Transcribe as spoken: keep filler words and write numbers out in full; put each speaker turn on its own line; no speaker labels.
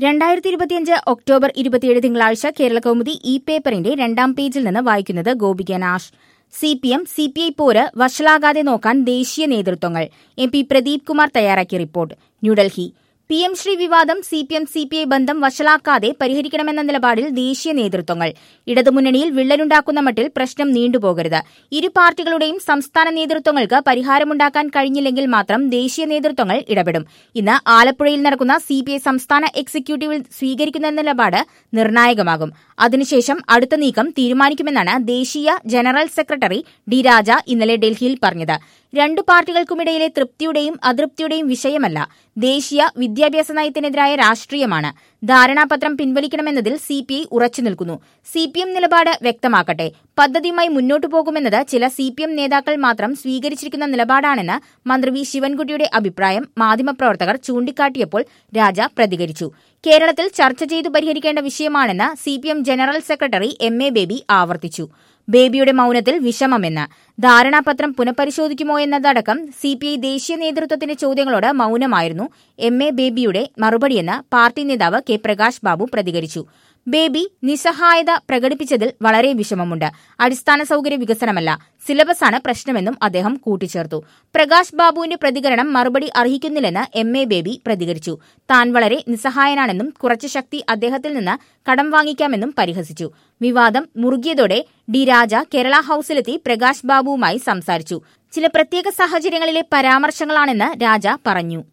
രണ്ടായിരത്തി ഇരുപത്തിയഞ്ച് ഒക്ടോബർ ഇരുപത്തിയേഴ് തിങ്കളാഴ്ച കേരള കൗമുദി ഇ പേപ്പറിന്റെ രണ്ടാം പേജിൽ നിന്ന് വായിക്കുന്നത് Gopika Nash. C P M C P I പോര് വഷളാകാതെ നോക്കാൻ ദേശീയ നേതൃത്വങ്ങൾ. എം പി പ്രദീപ് കുമാർ തയ്യാറാക്കിയ report. New Delhi. P M Shri വിവാദം C P M C P I ബന്ധം വഷളാക്കാതെ പരിഹരിക്കണമെന്ന നിലപാടിൽ ദേശീയ നേതൃത്വങ്ങൾ. ഇടതുമുന്നണിയിൽ വിള്ളലുണ്ടാക്കുന്ന മട്ടിൽ പ്രശ്നം നീണ്ടുപോകരുത്. ഇരു പാർട്ടികളുടെയും സംസ്ഥാന നേതൃത്വങ്ങൾക്ക് പരിഹാരമുണ്ടാക്കാൻ കഴിഞ്ഞില്ലെങ്കിൽ മാത്രം ദേശീയ നേതൃത്വങ്ങൾ ഇടപെടും. ഇന്ന് ആലപ്പുഴയിൽ നടക്കുന്ന സി പി ഐ സംസ്ഥാന എക്സിക്യൂട്ടീവിൽ സ്വീകരിക്കുന്ന നിലപാട് നിർണായകമാകും. അതിനുശേഷം അടുത്ത നീക്കം തീരുമാനിക്കുമെന്നാണ് ദേശീയ ജനറൽ സെക്രട്ടറി ഡി രാജ ഇന്നലെ ഡൽഹിയിൽ പറഞ്ഞത്. രണ്ടു പാർട്ടികൾക്കുമിടയിലെ തൃപ്തിയുടെയും അതൃപ്തിയുടെയും വിഷയമല്ല, ദേശീയ വിദ്യാഭ്യാസ നയത്തിനെതിരായ രാഷ്ട്രീയമാണ്. ധാരണാപത്രം പിൻവലിക്കണമെന്നതിൽ സി പി ഐ ഉറച്ചുനിൽക്കുന്നു. സി പി എം നിലപാട് വ്യക്തമാക്കട്ടെ. പദ്ധതിയുമായി മുന്നോട്ടു പോകുമെന്നത് ചില സി പി എം നേതാക്കൾ മാത്രം സ്വീകരിച്ചിരിക്കുന്ന നിലപാടാണെന്ന് മന്ത്രി വി ശിവൻകുട്ടിയുടെ അഭിപ്രായം മാധ്യമപ്രവർത്തകർ ചൂണ്ടിക്കാട്ടിയപ്പോൾ രാജ പ്രതികരിച്ചു. കേരളത്തിൽ ചർച്ച ചെയ്തു പരിഹരിക്കേണ്ട വിഷയമാണെന്ന് C P M general secretary M A Baby ആവർത്തിച്ചു. ബേബിയുടെ മൌനത്തിൽ വിഷമമെന്ന്. ധാരണാപത്രം പുനഃപരിശോധിക്കുമോ എന്നതടക്കം സി പി ഐ ദേശീയ നേതൃത്വത്തിന്റെ ചോദ്യങ്ങളോട് മൌനമായിരുന്നു എം എ ബേബിയുടെ മറുപടിയെന്ന് പാർട്ടി നേതാവ് കെ പ്രകാശ് ബാബു പ്രതികരിച്ചു. ബേബി നിസ്സഹായത പ്രകടിപ്പിച്ചതിൽ വളരെ വിഷമമുണ്ട്. അടിസ്ഥാന സൌകര്യ വികസനമല്ല, സിലബസാണ് പ്രശ്നമെന്നും അദ്ദേഹം കൂട്ടിച്ചേർത്തു. പ്രകാശ് ബാബുവിന്റെ പ്രതികരണം മറുപടി അർഹിക്കുന്നില്ലെന്ന് എം എ ബേബി പ്രതികരിച്ചു. താൻ വളരെ നിസ്സഹായനാണെന്നും കുറച്ച് ശക്തി അദ്ദേഹത്തിൽ നിന്ന് കടം വാങ്ങിക്കാമെന്നും പരിഹസിച്ചു. വിവാദം മുറുകിയതോടെ ഡി രാജ കേരള ഹൌസിലെത്തി പ്രകാശ് ബാബുവുമായി സംസാരിച്ചു. ചില പ്രത്യേക സാഹചര്യങ്ങളിലെ പരാമർശങ്ങളാണെന്ന് രാജ പറഞ്ഞു.